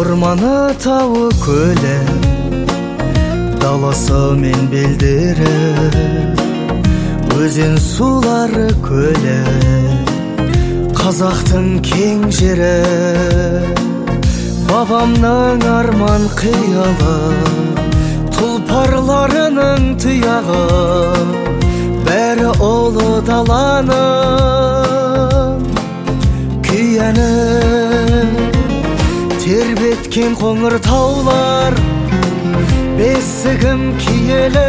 орманы, тауы, көлі, даласы мен белдері, өзен сулары, көлі, қазақтың кең жері. Бабамның арман қиялы, тұлпарларының тұяғы, бәрі ұлы даланың күйәні. Тербеткен қоңыр таулар, бесігім киелі,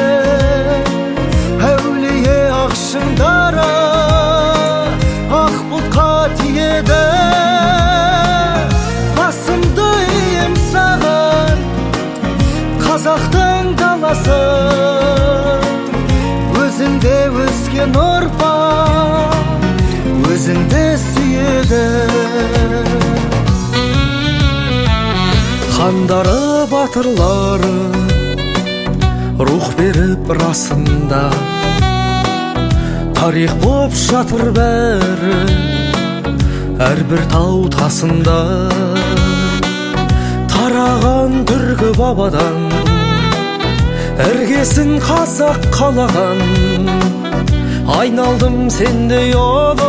әулие ақшыңдары ақ бұлтқа тиеді. Басымды ием саған, қазақтың даласы, өзіңде өскен ұрпақ, өзіңді сүйеді. Хандары, батырлары рух беріп расында, тарих боп жатыр бәрі әрбір тау тасында. Тараған түркі бабадан іргесін қазақ қалаған, айналдым сендей ұлы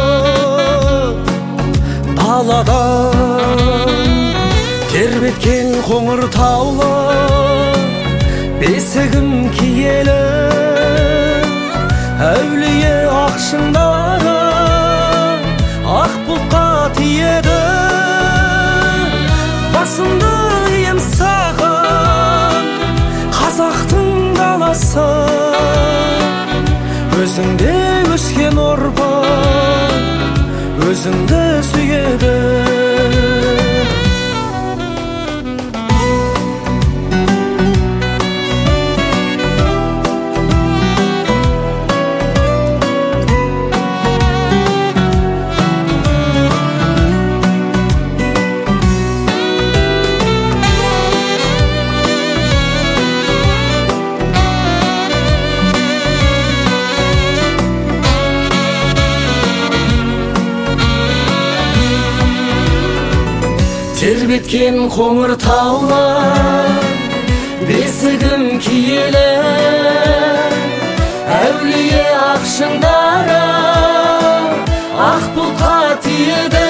даладан. Тербеткен қоңыр таулы, бесігім киелі, әулие ақшыңдары ақ бұлтқа тиеді. Басымды ием саған, қазақтың даласы, өзіңде өскен ұрпақ, өзіңді сүйеді. Тербеткен қоңыр таулар, бесігім киелі, әулие ақшыңдары ақ бұлтқа тиеді.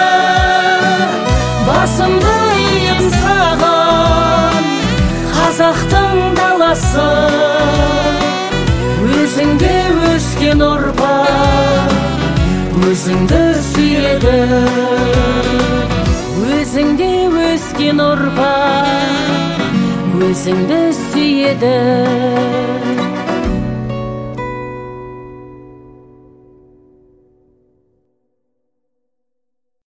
Басымды ием саған, қазақтың даласы, өзіңде өскен ұрпақ, өзіңді сүйеді. Өзіңде өскен ұрпақ, өзіңді сүйеді.